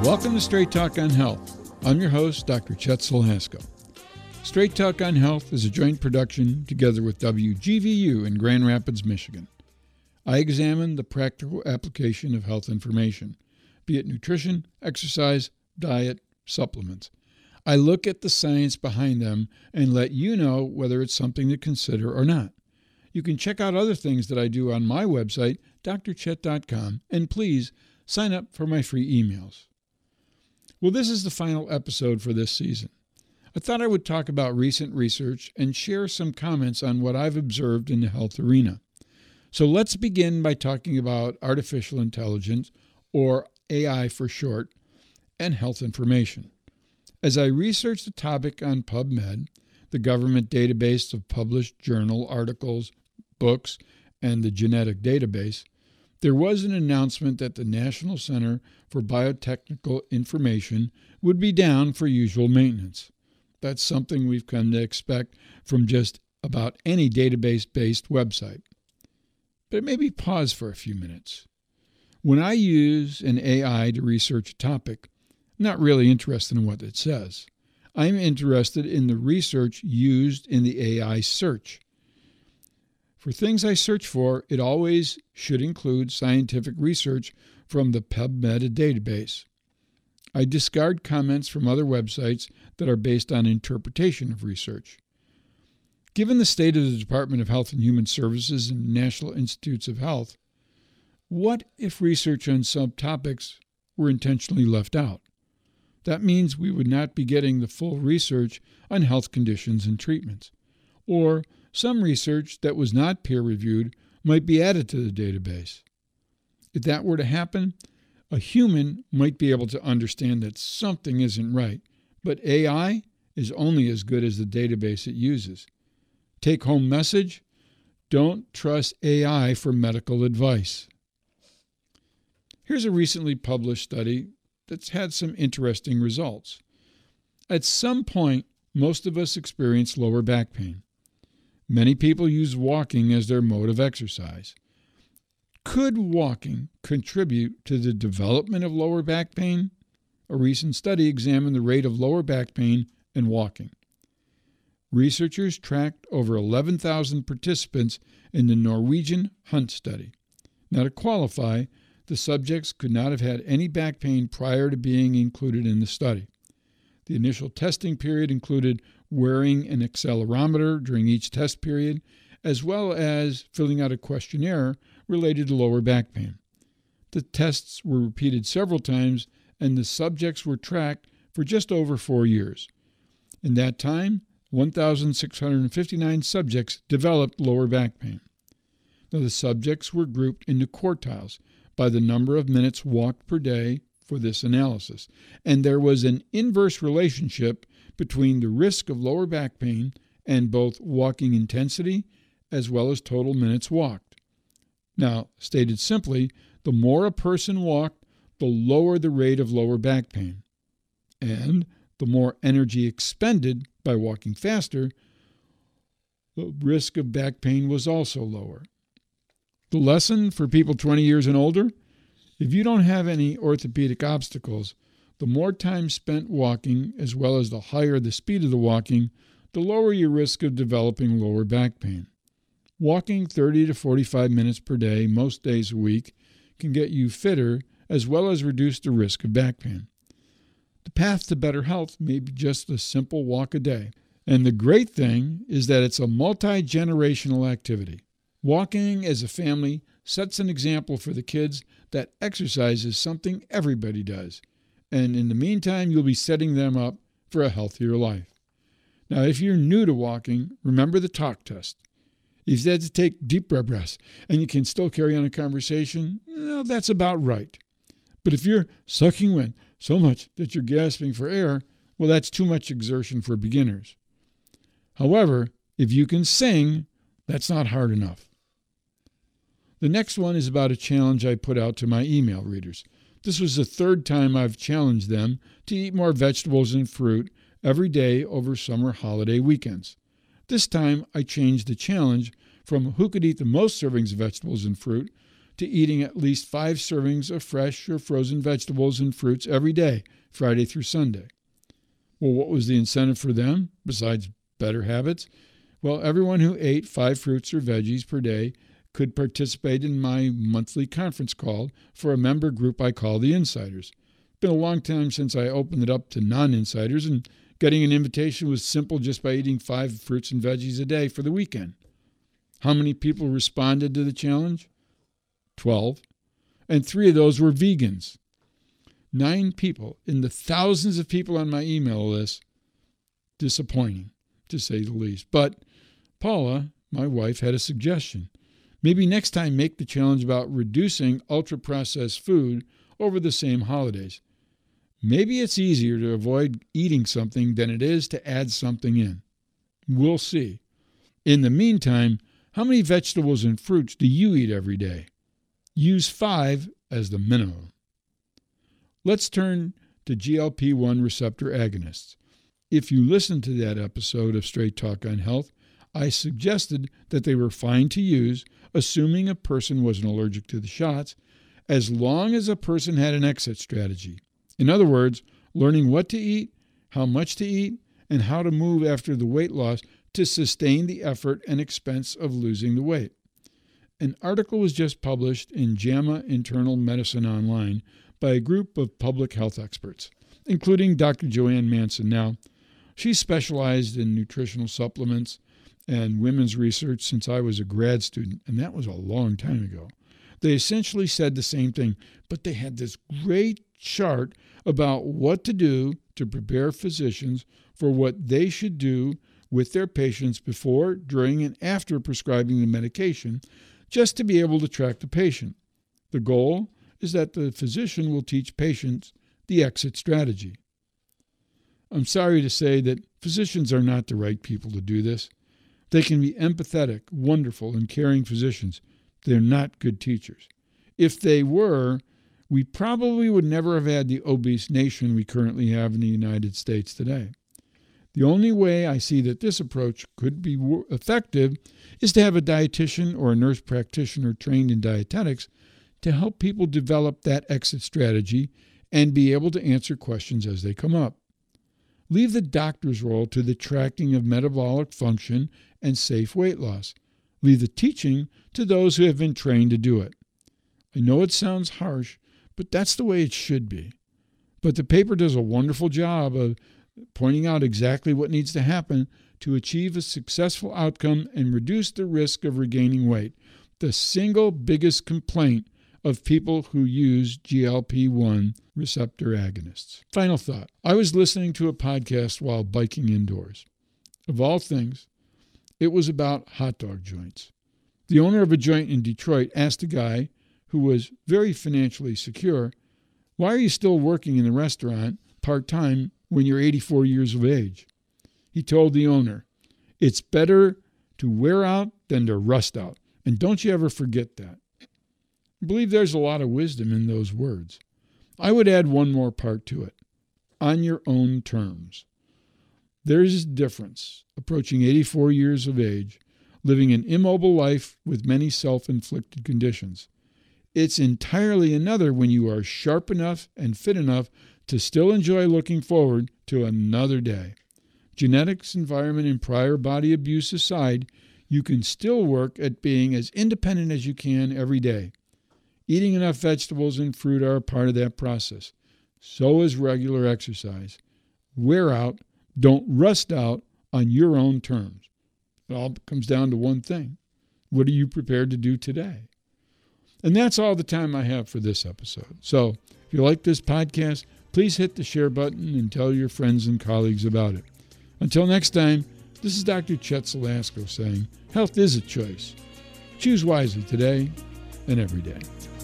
Welcome to Straight Talk on Health. I'm your host, Dr. Chet Solhasko. Straight Talk on Health is a joint production together with WGVU in Grand Rapids, Michigan. I examine the practical application of health information, be it nutrition, exercise, diet, supplements. I look at the science behind them and let you know whether it's something to consider or not. You can check out other things that I do on my website, drchet.com, and please sign up for my free emails. Well, this is the final episode for this season. I thought I would talk about recent research and share some comments on what I've observed in the health arena. So let's begin by talking about artificial intelligence, or AI for short, and health information. As I researched the topic on PubMed, the government database of published journal articles, books, and the genetic database, there was an announcement that the National Center for Biotechnical Information would be down for usual maintenance. That's something we've come to expect from just about any database-based website. But maybe pause for a few minutes. When I use an AI to research a topic, I'm not really interested in what it says. I'm interested in the research used in the AI search. For things I search for, it always should include scientific research from the PubMed database. I discard comments from other websites that are based on interpretation of research. Given the state of the Department of Health and Human Services and National Institutes of Health, what if research on subtopics were intentionally left out? That means we would not be getting the full research on health conditions and treatments. Or some research that was not peer-reviewed might be added to the database. If that were to happen, a human might be able to understand that something isn't right, but AI is only as good as the database it uses. Take-home message: don't trust AI for medical advice. Here's a recently published study that's had some interesting results. At some point, most of us experience lower back pain. Many people use walking as their mode of exercise. Could walking contribute to the development of lower back pain? A recent study examined the rate of lower back pain and walking. Researchers tracked over 11,000 participants in the Norwegian Hunt study. Now, to qualify, the subjects could not have had any back pain prior to being included in the study. The initial testing period included wearing an accelerometer during each test period, as well as filling out a questionnaire related to lower back pain. The tests were repeated several times, and the subjects were tracked for just over 4 years. In that time, 1,659 subjects developed lower back pain. Now, the subjects were grouped into quartiles by the number of minutes walked per day for this analysis, and there was an inverse relationship between the risk of lower back pain and both walking intensity as well as total minutes walked. Now, stated simply, the more a person walked, the lower the rate of lower back pain. And the more energy expended by walking faster, the risk of back pain was also lower. The lesson for people 20 years and older: if you don't have any orthopedic obstacles, the more time spent walking, as well as the higher the speed of the walking, the lower your risk of developing lower back pain. Walking 30 to 45 minutes per day, most days a week, can get you fitter, as well as reduce the risk of back pain. The path to better health may be just a simple walk a day. And the great thing is that it's a multi-generational activity. Walking as a family sets an example for the kids that exercise is something everybody does. And in the meantime, you'll be setting them up for a healthier life. Now, if you're new to walking, remember the talk test. If you had to take deep breaths and you can still carry on a conversation, that's about right. But if you're sucking wind so much that you're gasping for air, well, that's too much exertion for beginners. However, if you can sing, that's not hard enough. The next one is about a challenge I put out to my email readers. This was the third time I've challenged them to eat more vegetables and fruit every day over summer holiday weekends. This time I changed the challenge from who could eat the most servings of vegetables and fruit to eating at least 5 servings of fresh or frozen vegetables and fruits every day, Friday through Sunday. Well, what was the incentive for them, besides better habits? Well, everyone who ate 5 fruits or veggies per day could participate in my monthly conference call for a member group I call the Insiders. It's been a long time since I opened it up to non-insiders, and getting an invitation was simple just by eating 5 fruits and veggies a day for the weekend. How many people responded to the challenge? 12. And 3 of those were vegans. 9 people in the thousands of people on my email list. Disappointing, to say the least. But Paula, my wife, had a suggestion. Maybe next time make the challenge about reducing ultra-processed food over the same holidays. Maybe it's easier to avoid eating something than it is to add something in. We'll see. In the meantime, how many vegetables and fruits do you eat every day? Use 5 as the minimum. Let's turn to GLP-1 receptor agonists. If you listened to that episode of Straight Talk on Health, I suggested that they were fine to use, assuming a person wasn't allergic to the shots, as long as a person had an exit strategy. In other words, learning what to eat, how much to eat, and how to move after the weight loss to sustain the effort and expense of losing the weight. An article was just published in JAMA Internal Medicine Online by a group of public health experts, including Dr. Joanne Manson. Now, she specialized in nutritional supplements and women's research since I was a grad student, and that was a long time ago. They essentially said the same thing, but they had this great chart about what to do to prepare physicians for what they should do with their patients before, during, and after prescribing the medication, just to be able to track the patient. The goal is that the physician will teach patients the exit strategy. I'm sorry to say that physicians are not the right people to do this. They can be empathetic, wonderful, and caring physicians. They're not good teachers. If they were, we probably would never have had the obese nation we currently have in the United States today. The only way I see that this approach could be effective is to have a dietitian or a nurse practitioner trained in dietetics to help people develop that exit strategy and be able to answer questions as they come up. Leave the doctor's role to the tracking of metabolic function and safe weight loss. Leave the teaching to those who have been trained to do it. I know it sounds harsh, but that's the way it should be. But the paper does a wonderful job of pointing out exactly what needs to happen to achieve a successful outcome and reduce the risk of regaining weight, the single biggest complaint of people who use GLP-1 receptor agonists. Final thought. I was listening to a podcast while biking indoors. Of all things, it was about hot dog joints. The owner of a joint in Detroit asked a guy who was very financially secure, "Why are you still working in the restaurant part-time when you're 84 years of age?" He told the owner, "It's better to wear out than to rust out, and don't you ever forget that." I believe there's a lot of wisdom in those words. I would add one more part to it. On your own terms. There's a difference approaching 84 years of age, living an immobile life with many self-inflicted conditions. It's entirely another when you are sharp enough and fit enough to still enjoy looking forward to another day. Genetics, environment, and prior body abuse aside, you can still work at being as independent as you can every day. Eating enough vegetables and fruit are a part of that process. So is regular exercise. Wear out, don't rust out on your own terms. It all comes down to one thing. What are you prepared to do today? And that's all the time I have for this episode. So if you like this podcast, please hit the share button and tell your friends and colleagues about it. Until next time, this is Dr. Chet Solasko saying, health is a choice. Choose wisely today and every day.